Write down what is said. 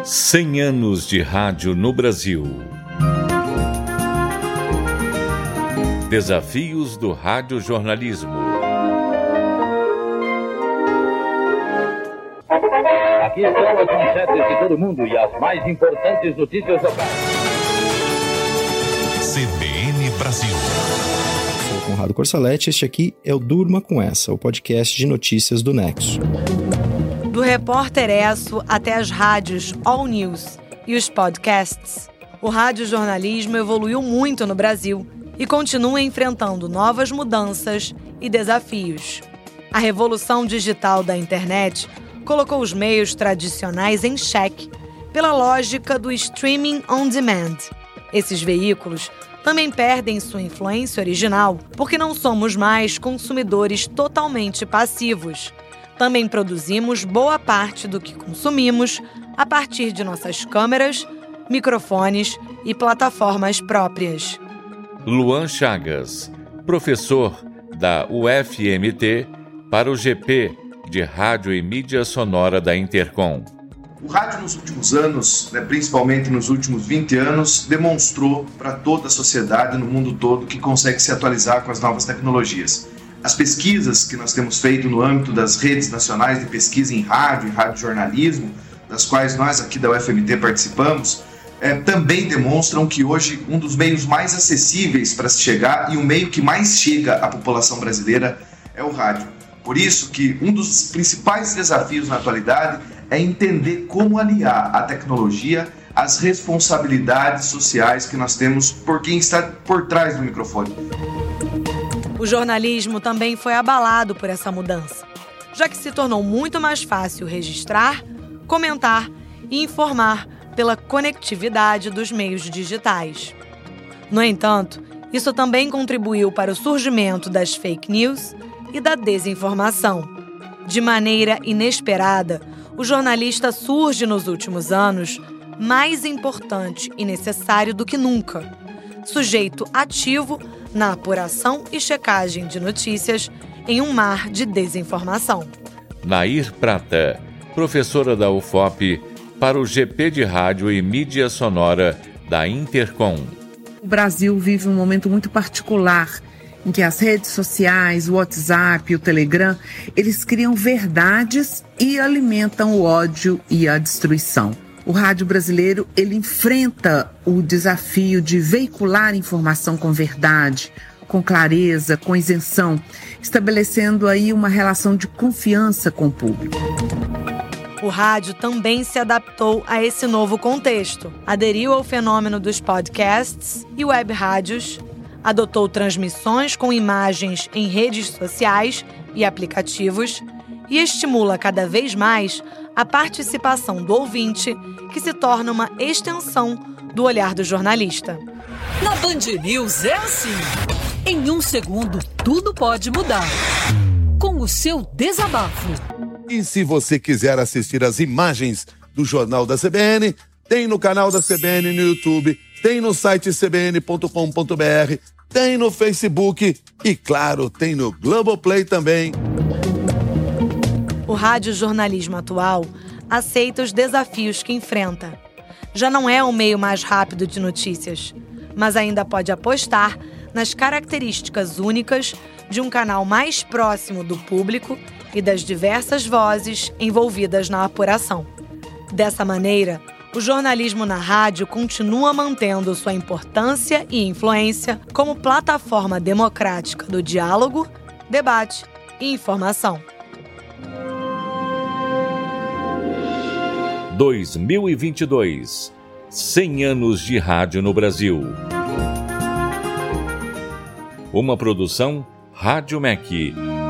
100 anos de rádio no Brasil. Desafios do radiojornalismo. Aqui estão as manchetes de todo mundo e as mais importantes notícias locais. CBN Brasil. Sou Conrado Corsaletti, este aqui é o Durma com Essa, o podcast de notícias do Nexo. Do Repórter Esso até as rádios All News e os podcasts, o radiojornalismo evoluiu muito no Brasil e continua enfrentando novas mudanças e desafios. A revolução digital da internet colocou os meios tradicionais em xeque pela lógica do streaming on demand. Esses veículos também perdem sua influência original porque não somos mais consumidores totalmente passivos. Também produzimos boa parte do que consumimos a partir de nossas câmeras, microfones e plataformas próprias. Luan Chagas, professor da UFMT para o GP de Rádio e Mídia Sonora da Intercom. O rádio nos últimos anos, principalmente nos últimos 20 anos, demonstrou para toda a sociedade no mundo todo que consegue se atualizar com as novas tecnologias. As pesquisas que nós temos feito no âmbito das redes nacionais de pesquisa em rádio e radiojornalismo, das quais nós aqui da UFMT participamos, também demonstram que hoje um dos meios mais acessíveis para se chegar e o meio que mais chega à população brasileira é o rádio. Por isso que um dos principais desafios na atualidade é entender como aliar a tecnologia às responsabilidades sociais que nós temos por quem está por trás do microfone. O jornalismo também foi abalado por essa mudança, já que se tornou muito mais fácil registrar, comentar e informar pela conectividade dos meios digitais. No entanto, isso também contribuiu para o surgimento das fake news e da desinformação. De maneira inesperada, o jornalista surge nos últimos anos mais importante e necessário do que nunca, sujeito ativo na apuração e checagem de notícias em um mar de desinformação. Nair Prata, professora da UFOP para o GP de Rádio e Mídia Sonora da Intercom. O Brasil vive um momento muito particular em que as redes sociais, o WhatsApp, o Telegram, eles criam verdades e alimentam o ódio e a destruição. O rádio brasileiro, ele enfrenta o desafio de veicular informação com verdade, com clareza, com isenção, estabelecendo aí uma relação de confiança com o público. O rádio também se adaptou a esse novo contexto, aderiu ao fenômeno dos podcasts e web rádios, adotou transmissões com imagens em redes sociais e aplicativos e estimula cada vez mais a participação do ouvinte, que se torna uma extensão do olhar do jornalista. Na Band News é assim. Em um segundo, tudo pode mudar. Com o seu desabafo. E se você quiser assistir as imagens do Jornal da CBN, tem no canal da CBN no YouTube, tem no site cbn.com.br, tem no Facebook e, claro, tem no Globoplay também. O radiojornalismo atual aceita os desafios que enfrenta. Já não é o meio mais rápido de notícias, mas ainda pode apostar nas características únicas de um canal mais próximo do público e das diversas vozes envolvidas na apuração. Dessa maneira, o jornalismo na rádio continua mantendo sua importância e influência como plataforma democrática do diálogo, debate e informação. 2022. 100 anos de rádio no Brasil. Uma produção Rádio MEC.